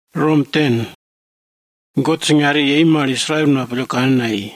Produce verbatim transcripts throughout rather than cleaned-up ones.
Rom ten. God singari yei mal Israel na pelukan nai.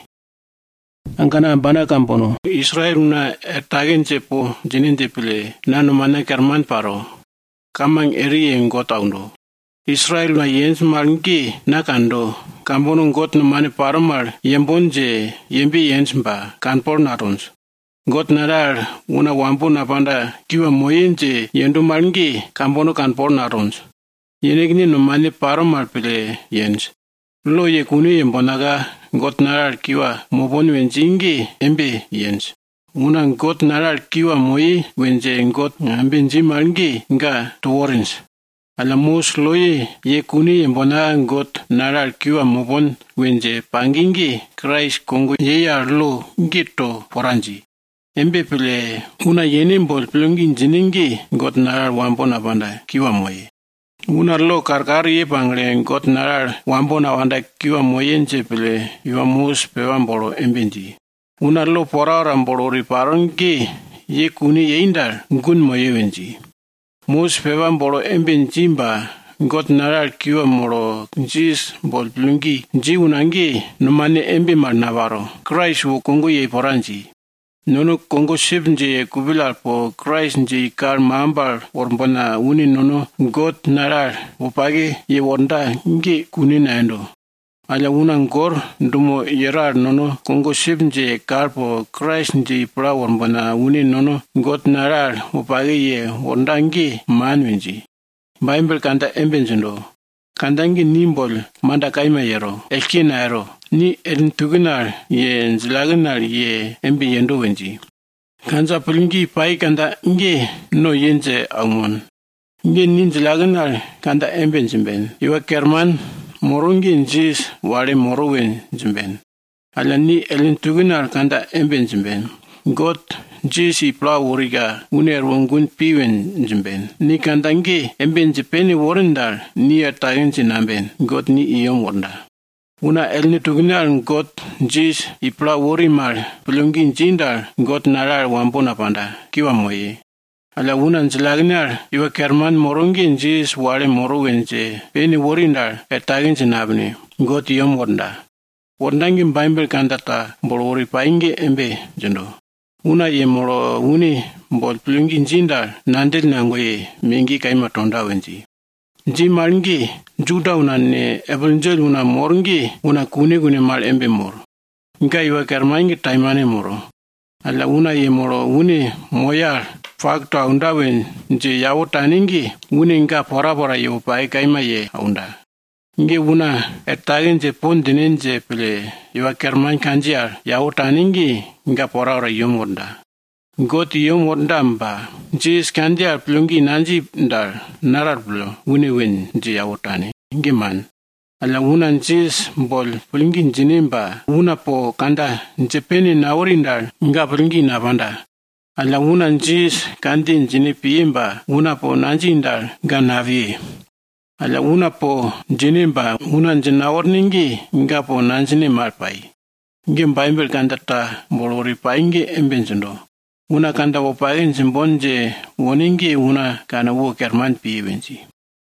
Angkana bana kampono. Israel na tagen cepo jinin tepile nanu mana kerman paro. Kamang eri yang God aundo. Israel na yens malngi nakando. Kampono God na mane paro mal yembonje yembi yens ba kanpor narons. God narar una wampu napanda kiwa moyenje yendu malngi kampono kanpor narons. Yenegni no mane paro mal pile yens. Lo ye kuni yembonaga God narar kiwa mobon wenjingi embe yens. Una God narar kiwa moi wenje God ambenji malngi nga toworens. Ala mus lo ye ye kuni yembona God narar kiwa mobon wenje pangingi Christ kongo ye ya lo ngito poranji. Embe pile una yenimbol pilungi jiningi God narar wampona banda kiwa moi. Una lo karkar ye pangle God narar wampona wanda kiwa moyenje pile iwa mus pewambolo embenji. Una lo porara mbolo riparongi ye kuni ye indar ngun moyewenji. Mus pewambolo embenji mba God narar kiwa molo njis bol pilungi nji unangi numane embe mar navaro. Christ wo kongo ye poranji. Nono kongo ship nje kubilar po Christ nje kar mambar ormbona uni nono God narar upage ye wonda nge kuni naendo. Ala una ngor ndumo yerar nono kongo ship nje kar po Christ nje pra ormbona uni nono God narar upage ye wonda nge manwenji. Bible kanta embenjindo. Kandangi nimbol manda kaima yero elkina yero. Ni erin tugunar ye nzilaganar ye embi yendo wenji. Kanza pulingi pai kanda nge no yenze aumon. Nge ninzilaganar kanda emben zimben. Iwa kerman morongi njis wale morowen zimben. Ala ni erin tugunar kanda emben zimben. God njis ipla woriga uner wongun piwen zimben. Ni kanda nge emben zipeni worendar ni atayen zinamben. God ni iyom worenda. Una elni tugunar God njis ipla wori mal pelungi njindar God narar wampona panda kiwa moye. Ala una nzilagnar iwa kerman morongi njis wale moro wenje peni worindar etagin jinabni God yom wonda. Wondangi Bible kandata mbol wori painge embe jendo. Una ye moro uni mbol pelungi njindar nandel nangoye mingi kaima tonda wenji. Nji malingi juda unane evangelii una morongi una kune kune mal embe moro. Nka iwa kermangi taimane moro. Ala una ye moro une moyar fakto aundawen nje yawo taningi une nka pora pora ye upai kaima ye aunda. Nge una etagen je pondinen nje pile iwa kermangi kanjiar yawo taningi nka pora ora yomorda. God yom wonda mba njis kandiar plungi nanji ndar narar blo une wen nji yawotani ngiman ala una njis bol plungi njinimba una po kanda njepeni naorindar nga plungi nabanda ala una njis kandi njini piimba una po nanji ndar nga navi ala una po njinimba una njinaorningi nga po nanjini marpai ngim Bible kandata bolori painge embenjundo. Una kanda wopagen zimbonje woningi una kana wo kerman piwenji.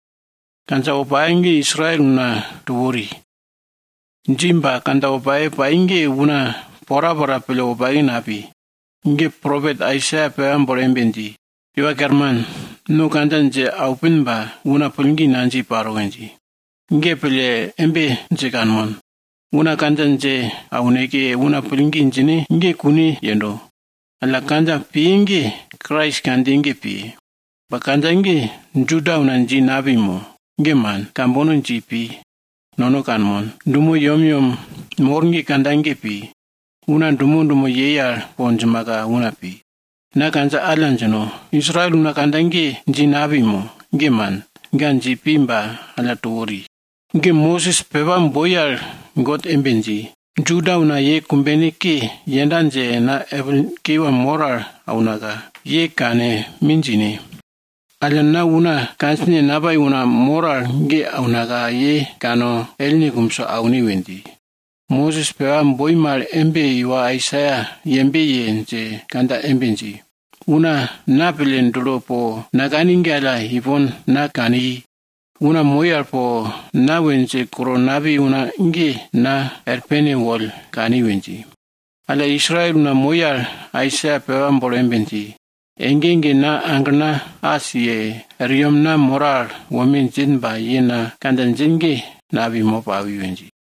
Kansa wopaingi Israel una tuwori. Njimba kanda wopae paingi una pora pora pele wopagen api. Nge prophet Isaiah peam borembenji. Iwa kerman no kanda nje aupinba una pulingi nanji parogenji. Nge pele embe nje kanmon. Una kanda nje auneke una pulingi njini nge kuni yendo. Ala kanda piingi Christ kandingi pi. Bakanda ngi njuda unanji nabimo. Ngeman kambono nji pi. Nono kanmon. Dumo yom yom moringi kandangi pi. Una dumo dumo yeyar ponjumaka una pi. Na kanza alanjano. Israel una kandangi nji nabimo. Ngeman. Nga nji pimba ala tuwori. Nge Moses pewa mboyar God embenji. Juda una ye kumbeni ki yendanje na evil kiwa moral aunaga ye kane minjini. Alana una kansine nabai una moral ge aunaga ye kano elni kumso auni wendi. Moses pewa mboi mal embe iwa Isaiah yembe ye nje kanda embenji. Una napilen dulo po naganinga la hivon nakani una moyal po na wenje kuro nabi una ngi na erpene wol kani wenji. Ala Israel una moyal aisa pewa mbolembenti. Engenge na angna asiye riyom na moral wamin jin ba yena kandan jinge nabi mo pa wenji.